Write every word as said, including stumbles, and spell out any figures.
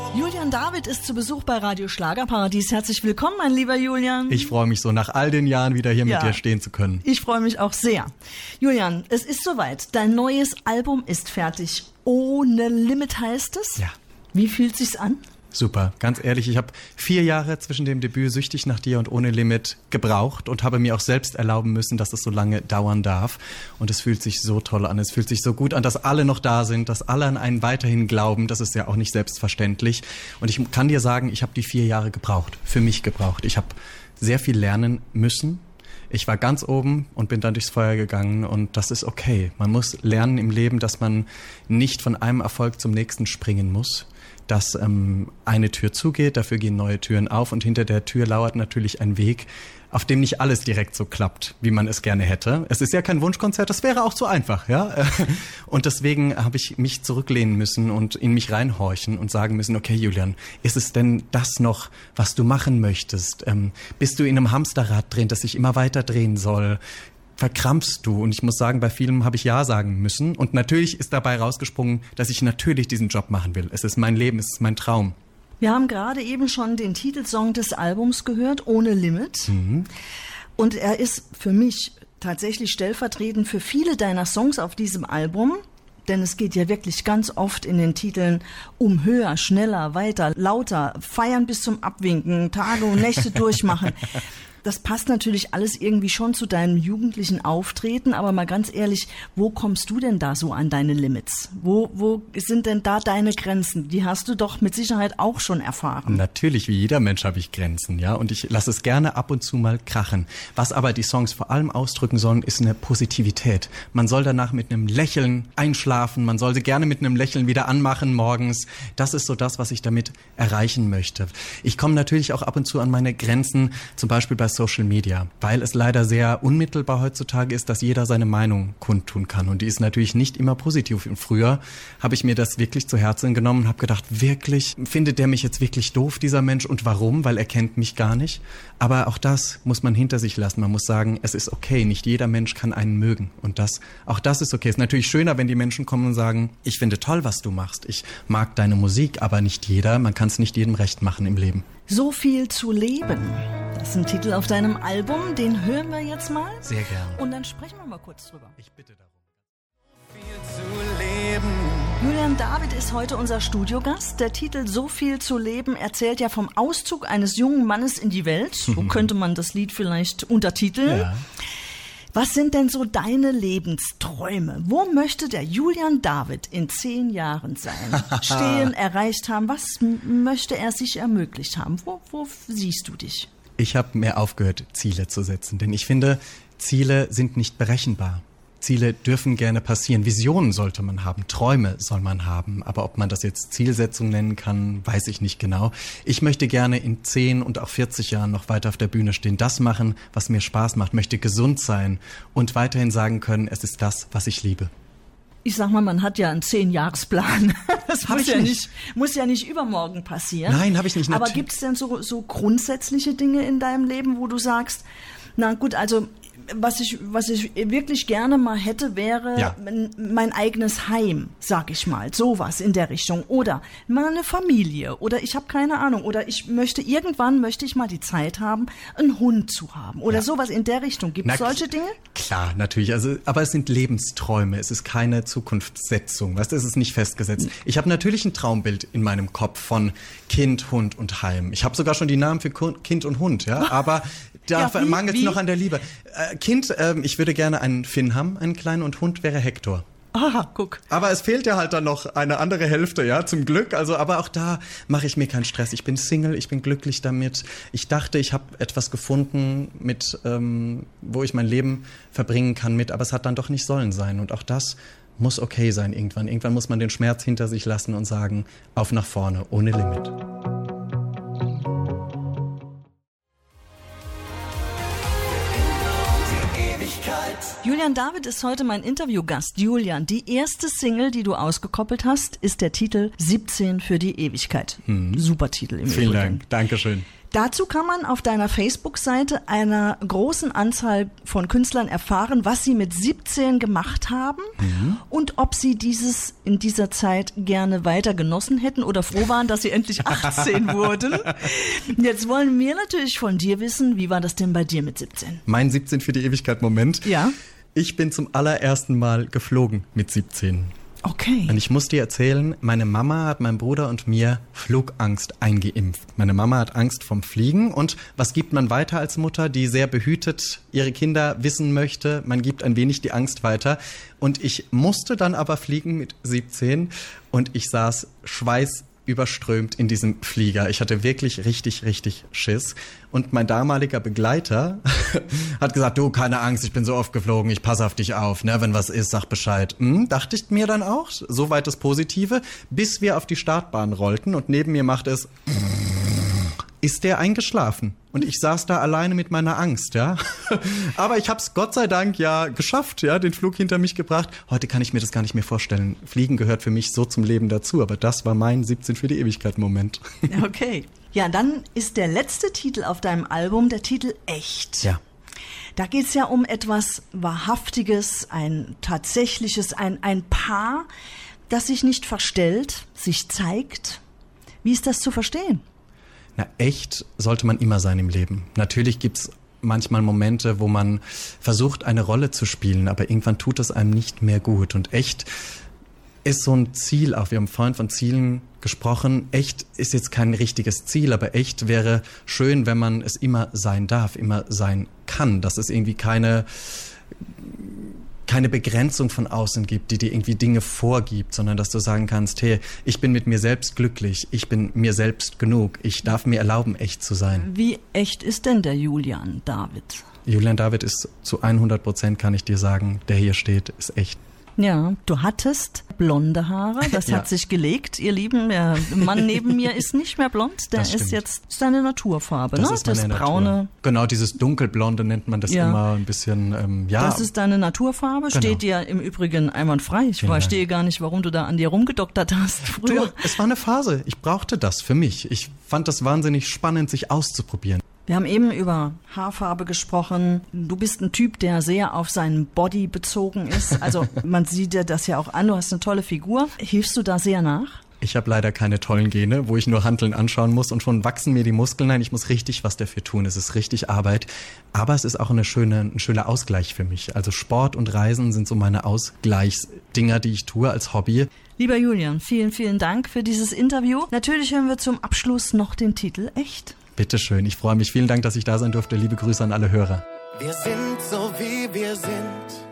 Julian David ist zu Besuch bei Radio Schlagerparadies. Herzlich willkommen, mein lieber Julian. Ich freue mich so, nach all den Jahren wieder hier ja, mit dir stehen zu können. Ich freue mich auch sehr. Julian, es ist soweit. Dein neues Album ist fertig. Ohne Limit heißt es. Ja. Wie fühlt sich's an? Super, ganz ehrlich, ich habe vier Jahre zwischen dem Debüt Süchtig nach dir und Ohne Limit gebraucht und habe mir auch selbst erlauben müssen, dass es so lange dauern darf. Und es fühlt sich so toll an, es fühlt sich so gut an, dass alle noch da sind, dass alle an einen weiterhin glauben. Das ist ja auch nicht selbstverständlich. Und ich kann dir sagen, ich habe die vier Jahre gebraucht, für mich gebraucht. Ich habe sehr viel lernen müssen. Ich war ganz oben und bin dann durchs Feuer gegangen und das ist okay. Man muss lernen im Leben, dass man nicht von einem Erfolg zum nächsten springen muss. Dass ähm, eine Tür zugeht, dafür gehen neue Türen auf und hinter der Tür lauert natürlich ein Weg, auf dem nicht alles direkt so klappt, wie man es gerne hätte. Es ist ja kein Wunschkonzert, das wäre auch zu einfach, ja. Und deswegen habe ich mich zurücklehnen müssen und in mich reinhorchen und sagen müssen, okay Julian, ist es denn das noch, was du machen möchtest? Ähm, bist du in einem Hamsterrad drin, das sich immer weiter drehen soll? Verkrampfst du? Und ich muss sagen, bei vielem habe ich Ja sagen müssen. Und natürlich ist dabei rausgesprungen, dass ich natürlich diesen Job machen will. Es ist mein Leben, es ist mein Traum. Wir haben gerade eben schon den Titelsong des Albums gehört, Ohne Limit. Mhm. Und er ist für mich tatsächlich stellvertretend für viele deiner Songs auf diesem Album. Denn es geht ja wirklich ganz oft in den Titeln um höher, schneller, weiter, lauter, feiern bis zum Abwinken, Tage und Nächte durchmachen. Das passt natürlich alles irgendwie schon zu deinem jugendlichen Auftreten, aber mal ganz ehrlich, wo kommst du denn da so an deine Limits? Wo, wo sind denn da deine Grenzen? Die hast du doch mit Sicherheit auch schon erfahren. Natürlich, wie jeder Mensch habe ich Grenzen, ja, und ich lasse es gerne ab und zu mal krachen. Was aber die Songs vor allem ausdrücken sollen, ist eine Positivität. Man soll danach mit einem Lächeln einschlafen, man soll sie gerne mit einem Lächeln wieder anmachen morgens. Das ist so das, was ich damit erreichen möchte. Ich komme natürlich auch ab und zu an meine Grenzen, zum Beispiel bei Social Media, weil es leider sehr unmittelbar heutzutage ist, dass jeder seine Meinung kundtun kann und die ist natürlich nicht immer positiv. Und früher habe ich mir das wirklich zu Herzen genommen und habe gedacht, wirklich, findet der mich jetzt wirklich doof, dieser Mensch, und warum? Weil er kennt mich gar nicht. Aber auch das muss man hinter sich lassen. Man muss sagen, es ist okay, nicht jeder Mensch kann einen mögen und das, auch das ist okay. Es ist natürlich schöner, wenn die Menschen kommen und sagen, ich finde toll, was du machst, ich mag deine Musik, aber nicht jeder, man kann es nicht jedem recht machen im Leben. So viel zu leben. Das ist ein Titel auf deinem Album, den hören wir jetzt mal. Sehr gerne. Und dann sprechen wir mal kurz drüber. Ich bitte darum. So viel zu leben. Julian David ist heute unser Studiogast. Der Titel So viel zu leben erzählt ja vom Auszug eines jungen Mannes in die Welt. So könnte man das Lied vielleicht untertiteln. Ja. Was sind denn so deine Lebensträume? Wo möchte der Julian David in zehn Jahren sein? Stehen, erreicht haben? Was m- möchte er sich ermöglicht haben? Wo, wo siehst du dich? Ich habe mehr aufgehört, Ziele zu setzen, denn ich finde, Ziele sind nicht berechenbar. Ziele dürfen gerne passieren. Visionen sollte man haben, Träume soll man haben. Aber ob man das jetzt Zielsetzung nennen kann, weiß ich nicht genau. Ich möchte gerne in zehn und auch vierzig Jahren noch weiter auf der Bühne stehen, das machen, was mir Spaß macht, möchte gesund sein und weiterhin sagen können, es ist das, was ich liebe. Ich sag mal, man hat ja einen Zehn-Jahres-Plan. Das Hab muss ich ja nicht. nicht, muss ja nicht übermorgen passieren. Nein, habe ich nicht. Aber gibt es denn so, so grundsätzliche Dinge in deinem Leben, wo du sagst, na gut, also was ich, was ich wirklich gerne mal hätte, wäre Ja. mein, mein eigenes Heim, sag ich mal, sowas in der Richtung. Oder mal eine Familie oder ich habe keine Ahnung. Oder ich möchte, irgendwann möchte ich mal die Zeit haben, einen Hund zu haben. Oder Ja. sowas in der Richtung. Gibt es Na, solche Dinge? Klar, natürlich. Also, aber es sind Lebensträume. Es ist keine Zukunftssetzung. Weißt du, es ist nicht festgesetzt. Ich habe natürlich ein Traumbild in meinem Kopf von Kind, Hund und Heim. Ich habe sogar schon die Namen für Kind und Hund, ja. Aber da Ja, wie- mangelt es wie? noch an der Liebe. Äh, Kind, ähm, ich würde gerne einen Finn haben, einen kleinen, und Hund wäre Hector. Aha, guck. Aber es fehlt ja halt dann noch eine andere Hälfte, ja, zum Glück. Also, aber auch da mache ich mir keinen Stress. Ich bin Single, ich bin glücklich damit. Ich dachte, ich habe etwas gefunden, mit, ähm, wo ich mein Leben verbringen kann mit, aber es hat dann doch nicht sollen sein. Und auch das muss okay sein irgendwann. Irgendwann muss man den Schmerz hinter sich lassen und sagen, auf nach vorne, ohne Limit. Julian David ist heute mein Interviewgast. Julian, die erste Single, die du ausgekoppelt hast, ist der Titel siebzehn für die Ewigkeit. Mhm. Super Titel im Vielen Übrigen. Dank, Dankeschön. Dazu kann man auf deiner Facebook-Seite einer großen Anzahl von Künstlern erfahren, was sie mit siebzehn gemacht haben mhm. und ob sie dieses in dieser Zeit gerne weiter genossen hätten oder froh waren, dass sie endlich achtzehn wurden. Jetzt wollen wir natürlich von dir wissen, wie war das denn bei dir mit siebzehn? Mein siebzehn für die Ewigkeit-Moment. Ja. Ich bin zum allerersten Mal geflogen mit siebzehn. Okay. Und ich muss dir erzählen, meine Mama hat meinem Bruder und mir Flugangst eingeimpft. Meine Mama hat Angst vom Fliegen. Und was gibt man weiter als Mutter, die sehr behütet ihre Kinder wissen möchte? Man gibt ein wenig die Angst weiter. Und ich musste dann aber fliegen mit siebzehn und ich saß schweißüberströmt in diesem Flieger. Ich hatte wirklich richtig, richtig Schiss. Und mein damaliger Begleiter hat gesagt, du, keine Angst, ich bin so oft geflogen, ich passe auf dich auf, ne? Wenn was ist, sag Bescheid. Hm, dachte ich mir dann auch, soweit das Positive, bis wir auf die Startbahn rollten und neben mir macht es, ist der eingeschlafen. Und ich saß da alleine mit meiner Angst, ja. Aber ich hab's Gott sei Dank ja geschafft, ja, den Flug hinter mich gebracht. Heute kann ich mir das gar nicht mehr vorstellen. Fliegen gehört für mich so zum Leben dazu, aber das war mein siebzehn für die Ewigkeit-Moment. Okay. Ja, dann ist der letzte Titel auf deinem Album der Titel Echt. Ja. Da geht's ja um etwas Wahrhaftiges, ein tatsächliches, ein, ein Paar, das sich nicht verstellt, sich zeigt. Wie ist das zu verstehen? Na, echt sollte man immer sein im Leben. Natürlich gibt's manchmal Momente, wo man versucht, eine Rolle zu spielen, aber irgendwann tut es einem nicht mehr gut. Und echt ist so ein Ziel auch. Wir haben vorhin von Zielen gesprochen. Echt ist jetzt kein richtiges Ziel, aber echt wäre schön, wenn man es immer sein darf, immer sein kann. Dass es irgendwie keine, keine Begrenzung von außen gibt, die dir irgendwie Dinge vorgibt, sondern dass du sagen kannst, hey, ich bin mit mir selbst glücklich, ich bin mir selbst genug, ich darf mir erlauben, echt zu sein. Wie echt ist denn der Julian David? Julian David ist zu hundert Prozent, kann ich dir sagen, der hier steht, ist echt. Ja, du hattest blonde Haare, das ja. hat sich gelegt, ihr Lieben. Der Mann neben mir ist nicht mehr blond, der ist jetzt seine Naturfarbe, das ne? Ist das meine braune. Natur. Genau, dieses dunkelblonde nennt man das ja. immer ein bisschen, ähm, ja. Das ist deine Naturfarbe, genau. Steht dir im Übrigen einwandfrei. Ich Vielen verstehe Dank. gar nicht, warum du da an dir rumgedoktert hast früher. Du, es war eine Phase, ich brauchte das für mich. Ich fand das wahnsinnig spannend, sich auszuprobieren. Wir haben eben über Haarfarbe gesprochen. Du bist ein Typ, der sehr auf seinen Body bezogen ist. Also man sieht dir das ja auch an. Du hast eine tolle Figur. Hilfst du da sehr nach? Ich habe leider keine tollen Gene, wo ich nur Hanteln anschauen muss und schon wachsen mir die Muskeln. Nein, ich muss richtig was dafür tun. Es ist richtig Arbeit. Aber es ist auch eine schöne, ein schöner Ausgleich für mich. Also Sport und Reisen sind so meine Ausgleichsdinger, die ich tue als Hobby. Lieber Julian, vielen, vielen Dank für dieses Interview. Natürlich hören wir zum Abschluss noch den Titel Echt. Bitteschön, ich freue mich. Vielen Dank, dass ich da sein durfte. Liebe Grüße an alle Hörer. Wir sind so, wie wir sind.